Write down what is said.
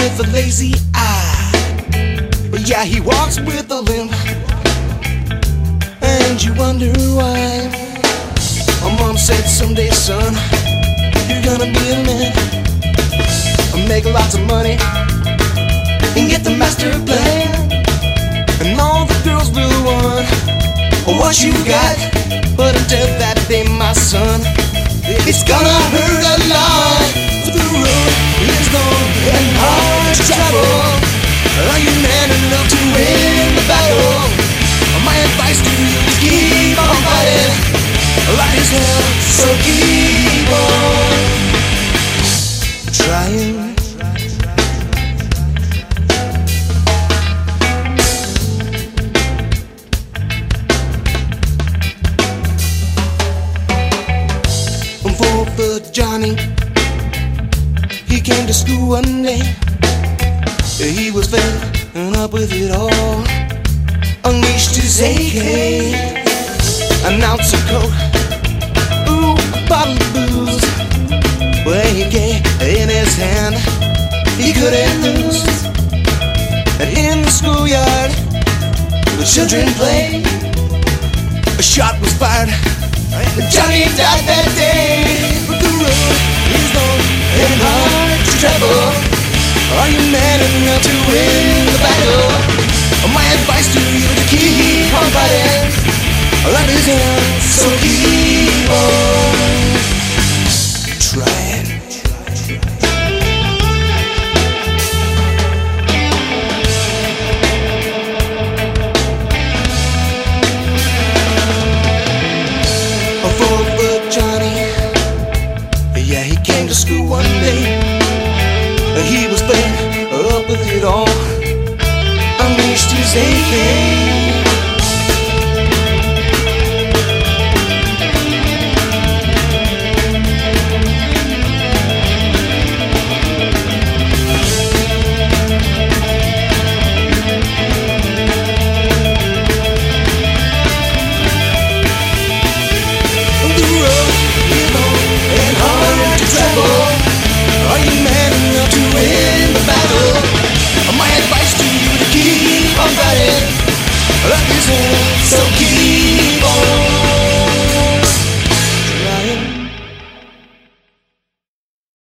with a lazy eye. But yeah, he walks with a limp, and you wonder why. My mom said someday, son, you're gonna be a man, make lots of money, and get the master plan. And all the girls will want what you got. But until that day, my son, it's gonna hurt a lot. The road is long and hard to travel. Are you man enough to win the battle? My advice to you is keep on fighting. Life is hell, so keep on trying. For Johnny, he came to school one day. He was fed up with it all. Unleashed his AK, an ounce of coke, ooh, a bottle of booze. With AK in his hand, he couldn't lose. And in the schoolyard, the children played. A shot was fired, Johnny died that day. But the road is long and hard to travel. Are you man enough to win the battle? My advice to you is to keep on fighting. Life is hell, so keep on trying. To school one day, he was fed up with it all. Unleashed his AK. Are you man enough to win the battle? My advice to you is to keep on fighting. Life is hell, so